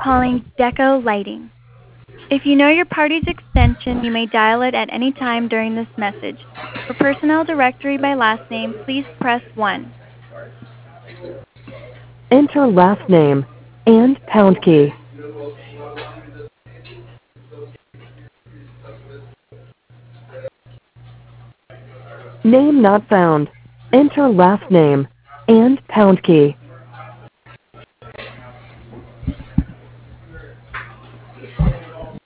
calling Deco Lighting. If you know your party's extension, you may dial it at any time during this message. For personnel directory by last name, please press 1. Enter last name and pound key. Name not found. Enter last name and pound key.